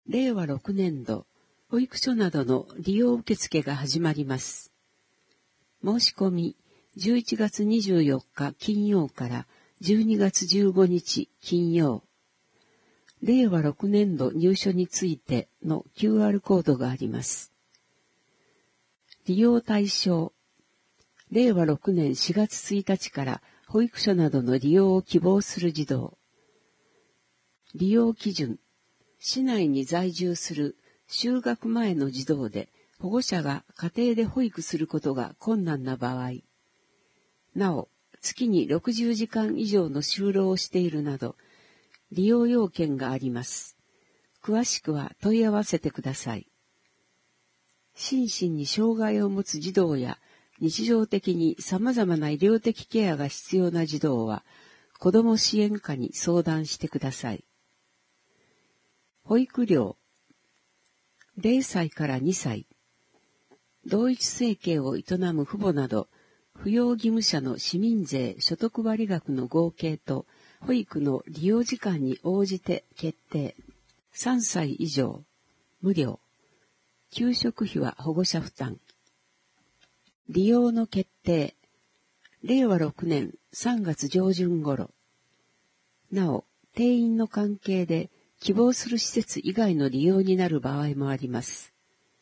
令和6年度、保育所などの利用受付が始まります。申し込み、11月24日金曜から12月15日金曜。令和6年度入所についての QR コードがあります。利用対象、令和6年4月1日から保育所などの利用を希望する児童。利用基準、市内に在住する就学前の児童で保護者が家庭で保育することが困難な場合。なお、月に60時間以上の就労をしているなど、利用要件があります。詳しくは問い合わせてください。心身に障害を持つ児童や日常的に様々な医療的ケアが必要な児童は、子ども支援課に相談してください。保育料、0歳から2歳、同一生計を営む父母など、扶養義務者の市民税所得割額の合計と、保育の利用時間に応じて決定。3歳以上、無料。給食費は保護者負担。利用の決定。令和6年3月上旬頃。なお、定員の関係で希望する施設以外の利用になる場合もあります。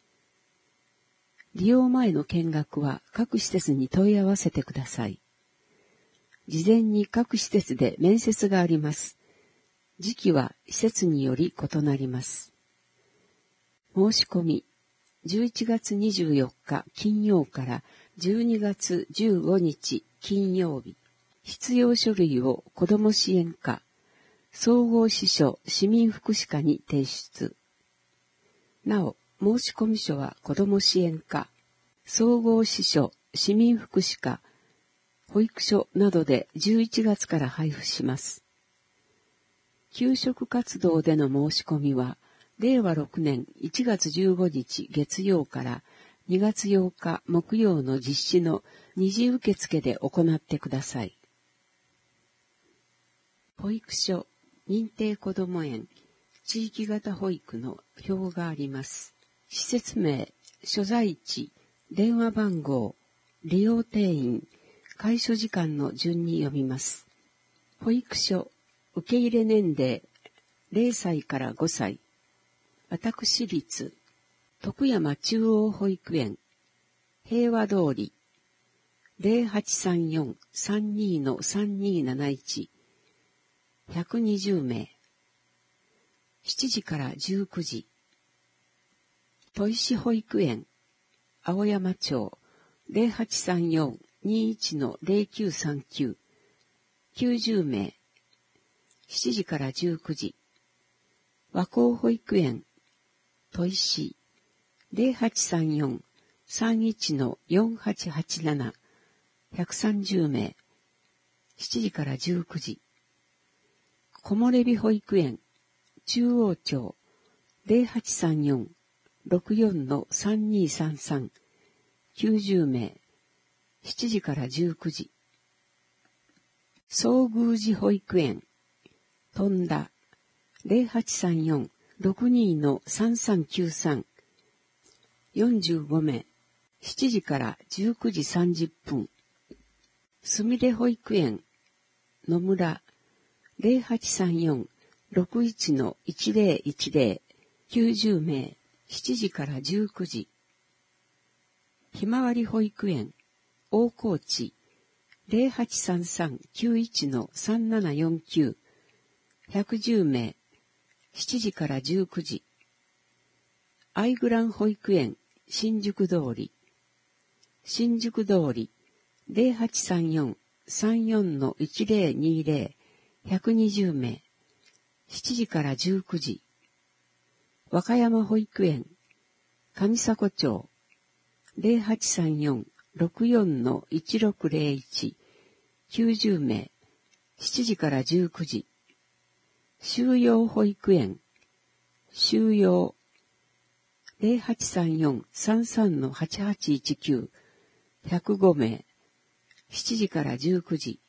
利用前の見学は各施設に問い合わせてください。事前に各施設で面接があります。時期は施設により異なります。申し込み、11月24日金曜から12月15日金曜日。必要書類を子ども支援課、総合支所市民福祉課に提出。なお、申込書は子ども支援課、総合支所市民福祉課、保育所などで11月から配布します。給食活動での申し込みは、令和6年1月15日月曜から2月8日木曜の実施の二次受付で行ってください。保育所、認定こども園、地域型保育の表があります。施設名、所在地、電話番号、利用定員、開所時間の順に読みます。保育所、受け入れ年齢、0歳から5歳。私立、徳山中央保育園、平和通り、0834-32-3271、120名。7時から19時。砥石保育園、青山町、0834-21-0939、90名。7時から19時。和光保育園、砥石、0834-31-4887、130名。7時から19時。木漏れ日保育園、中央町、0834-64-3233、90名。7時から19時。総宮寺保育園、富田、0834-62-3393、45名。7時から19時30分。すみれ保育園、野村、0834-61-1010、90名。7時から19時。ひまわり保育園、大河内、0833-91-3749、110名。7時から19時。アイグラン保育園、新宿通り、0834-34-1020、120名。7時から19時。和歌山保育園、上迫町、0834-64-1601、90名。7時から19時。収容保育園、収容、0834-33-8819、105名。7時から19時。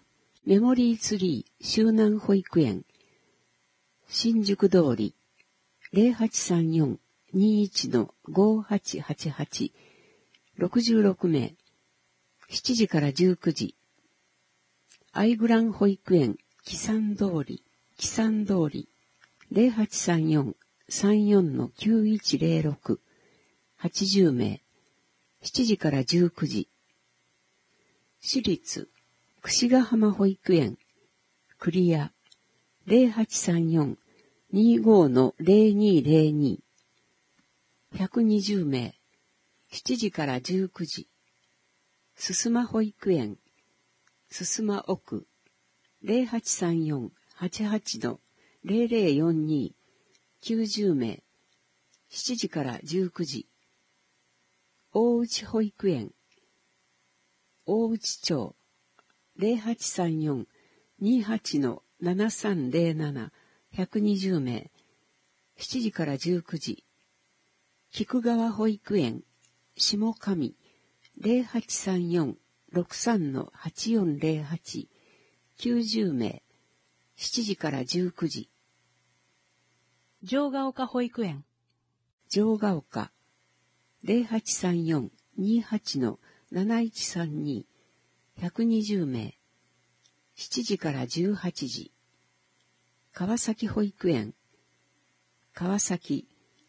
メモリーツリー周南保育園、新宿通り、 0834-21-5888 66名、7時から19時。アイグラン保育園、木山通り、0834-34-9106、80名、7時から19時。私立、櫛ヶ浜保育園、クリア、0834-25-0202、120名、7時から19時。すすま保育園、すすま奥、0834-88-0042、90名、7時から19時。大内保育園、大内町、0834-28-7307、120名、7時から19時。菊川保育園、下上、0834-63-8408、90名、7時から19時。 城ヶ丘保育園、 城ヶ丘、0834-28-7132、120名、7時から18時。川崎保育園、川崎、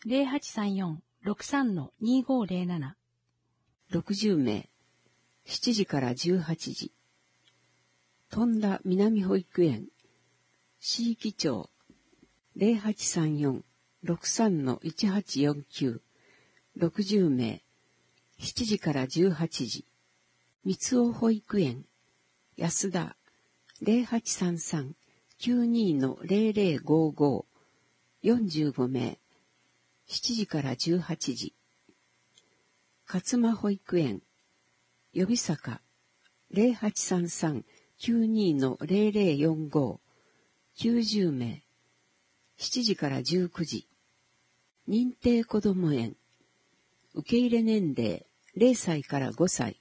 0834-63-2507、 60名、7時から18時。富田南保育園、椎木町、0834-63-1849、60名、7時から18時。三尾保育園、安田、0833-92-0055、45名、7時から18時。勝間保育園、予備坂、0833-92-0045、90名、7時から19時。認定こども園、受け入れ年齢0歳から5歳。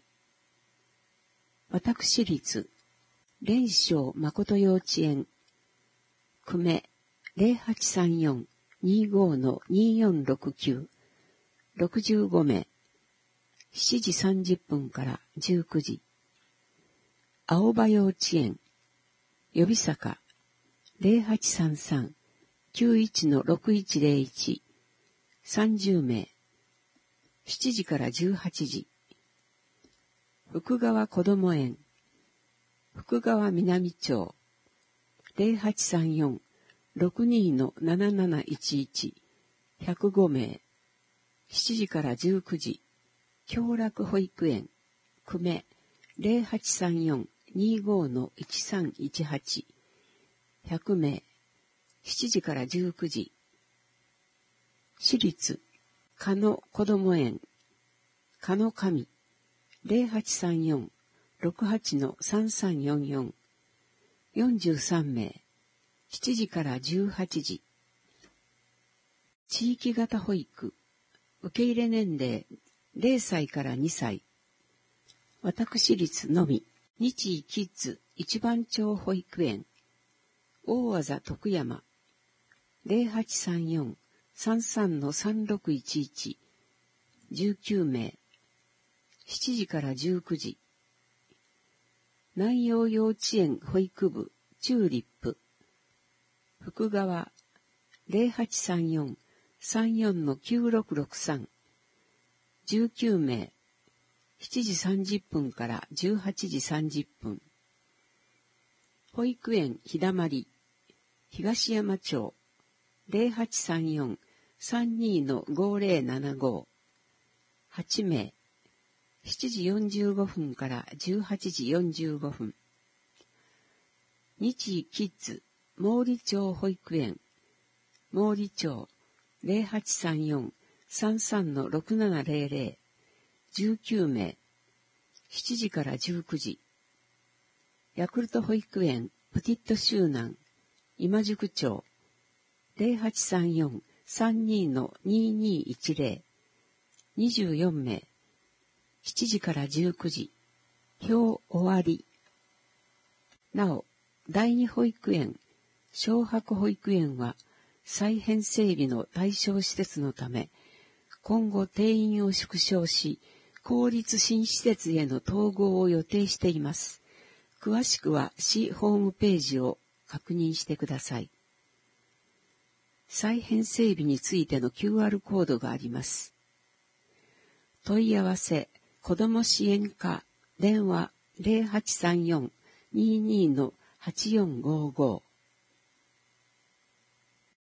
私立、蓮生誠幼稚園、久米、0834-25-2469、65名、7時30分から19時。青葉幼稚園、予備坂、0833-91-6101、30名、7時から18時。福川こども園、福川南町、0834-62-7711、105名、7時から19時。共楽保育園、久米、0834-25-1318、100名、7時から19時。私立、加野こども園、加野上、0834-68-3344、43名、7時から18時。地域型保育、受け入れ年齢0歳から2歳。私立のみ、日医キッズ一番町保育園、大技徳山、0834-33-3611、19名、7時から19時。南陽幼稚園保育部チューリップ、福川、0834-34-9663、19名、7時30分から18時30分。保育園ひだまり、東山町、0834-32-5075、8名、7時45分から18時45分。日医キッズ毛利町保育園、毛利町、0834-33-6700、19名、7時から19時。ヤクルト保育園プティット周南、今宿町、0834-32-2210、24名、7時から19時。表終わり。なお、第二保育園、小白保育園は、 再編整備の対象施設のため、今後定員を縮小し、公立新施設への統合を予定しています。詳しくは市ホームページを確認してください。再編整備についての QR コードがあります。問い合わせ、子ども支援課、電話 0834-22-8455